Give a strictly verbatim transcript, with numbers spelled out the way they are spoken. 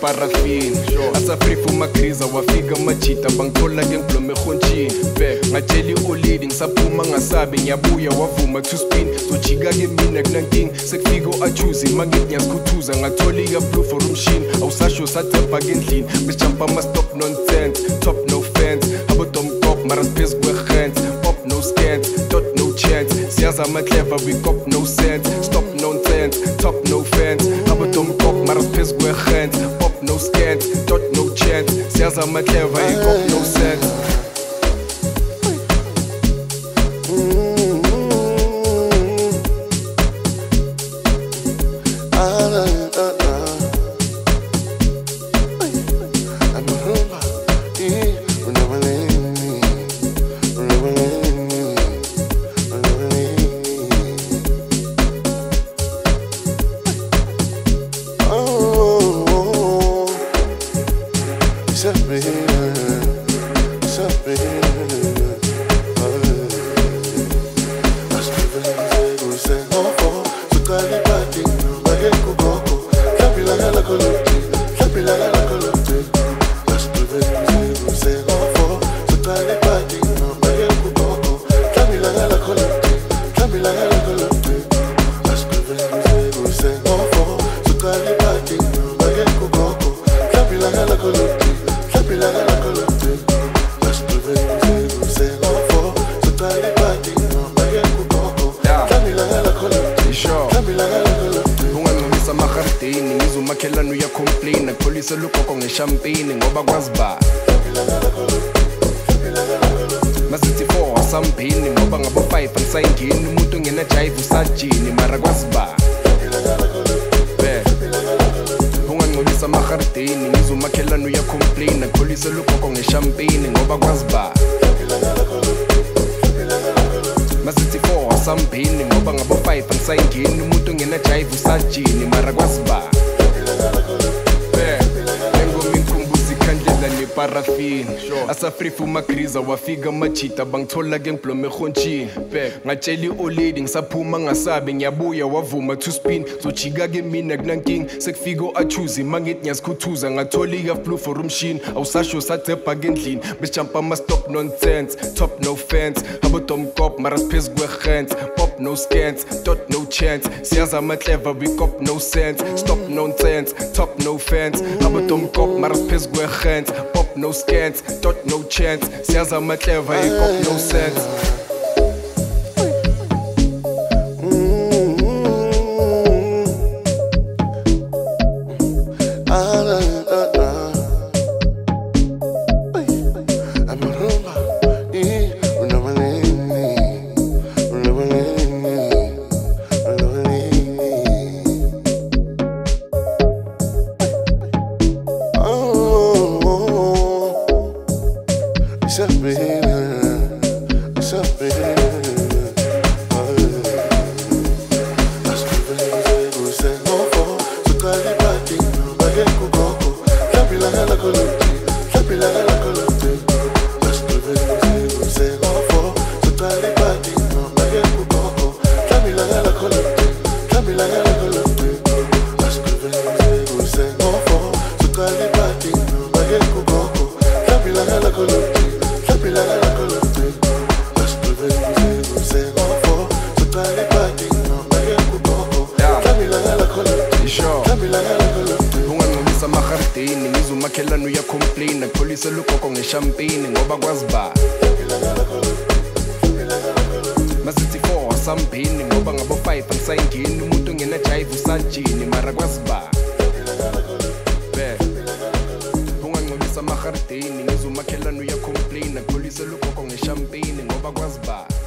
neparafini asafrifu magriza wafika majita bangithola ke ngiblome ehontshini back ngatshela i-olidi ngisaphuma ngasabe ngiyabuya wavuma to spin sojika ke mina kunankinga sekufika o-achuzi mangithi ngiyasikhuthuza ngathola ika-blue for umshini awusasho sathepha ke endlini besijampa ama-stop nonsense top no fence abodomkop mara siphezu kwe-hands pop no scans dot no chance siyazi ama-clever we cop no sense stop nonsense top no fence abodomkop mara siphezu kwe-hands pop no scans dot no chance siyazi ama-clever we cop no sense. Makhelwane uyacomplain akupholisa lugoko ngeshampini ngoba kwazi ba masithi four asampini ngoba ngabo five angisayingeni umuntu ongena jive usajini mara kwazi ba ungangcolisa amahardini ngizumakhelwane uyacomplain akupholisa lugoko ngeshampini ngoba kwazi ba masithi four asampini ngoba ngabo five angisayingeni umuntu ongena jive usajini mara kwazi ba parafini asafrifu magriza wafika majita bangithola ke ngiblome ehontshini ngatshela i-olidi ngisaphuma ngasabe ngiyabuya wavuma to spin sojika ke mina kunankinga sekufika o-achuzi mangithi ngiyasikhuthuza ngathola ika-blue for umshini awusasho sathepha ke endlini besijampa ama-stop nonsense top no fence abodomkop mara siphezu kwe-hands pop no scans dot no chance siyazi ama-clever we cop no sense stop nonsense top no fence abodomkop mara siphezu kwe-hands pop no scans dot no chance siyazi ama-clever we cop no sense. Makhelwane uyacomplain akupholisa lugoko ngeshampini ngoba kwazi ba masithi four asampini ngoba ngabo five angisayingeni umuntu ongena jive usajini mara kwazi ba ungangcolisa amahardini ngizumakhelwane uyacomplain akupholisa lugoko ngeshampini ngoba kwazi ba